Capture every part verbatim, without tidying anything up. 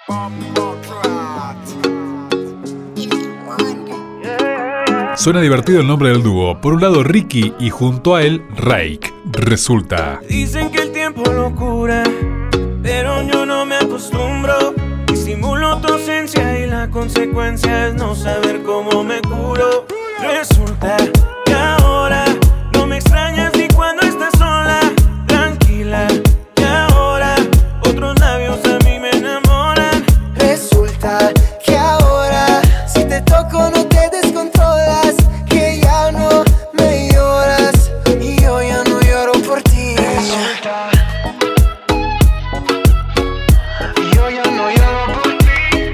Suena divertido el nombre del dúo. Por un lado Ricky y junto a él Rake. Resulta. Dicen que el tiempo lo cura, pero yo no me acostumbro. Disimulo tu ausencia y la consecuencia es no saber cómo me curo. Resulta que ahora no me extrañas ni cuando estás sola, tranquila. Que ahora otros labios a mí me enamoran. Resulta que ahora si te toco no te descontrolas, que ya no me lloras y yo ya no lloro por ti. Resulta, y yo ya no lloro por ti.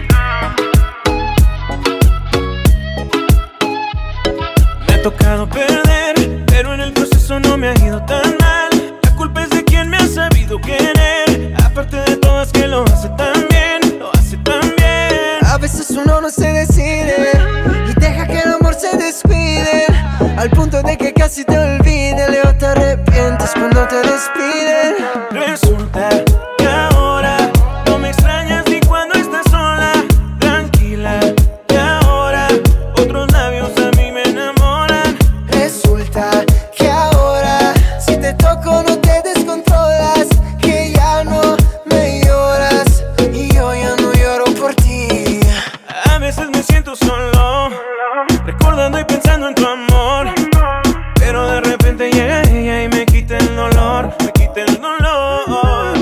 Me ha tocado perder, pero en el proceso no me ha ido tan mal. La culpa es de quien me ha sabido querer. Aparte de todo es que lo hace tan bien, lo hace tan bien. A veces uno no se decide y deja que el amor se descuide, al punto de que casi te olvide. Luego te arrepientes cuando te despiden. Resulta que ahora no me extrañas ni cuando estás sola, tranquila. Que ahora otros labios a mí me enamoran. Resulta que ahora si te toco no te descontrolas, que ya no me lloras y yo ya no lloro por ti. A veces me siento solo, recordando y pensando en tu amor, pero de repente llega ella y me quita el dolor, me quita el dolor,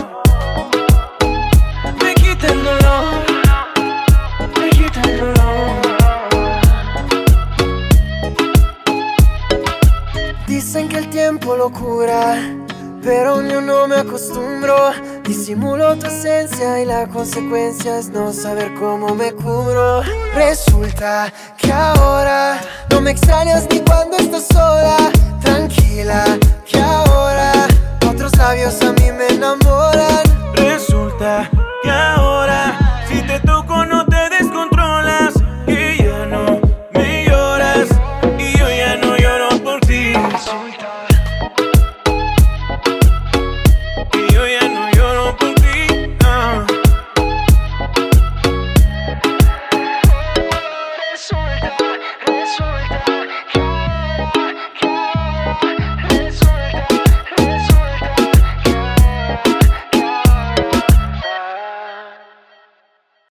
me quita el dolor, me quita el dolor. Dicen que el tiempo lo cura, pero yo no me acostumbro. Disimulo tu esencia y la consecuencia es no saber cómo me curo. Resulta que ahora no me extrañas ni cuando estás sola,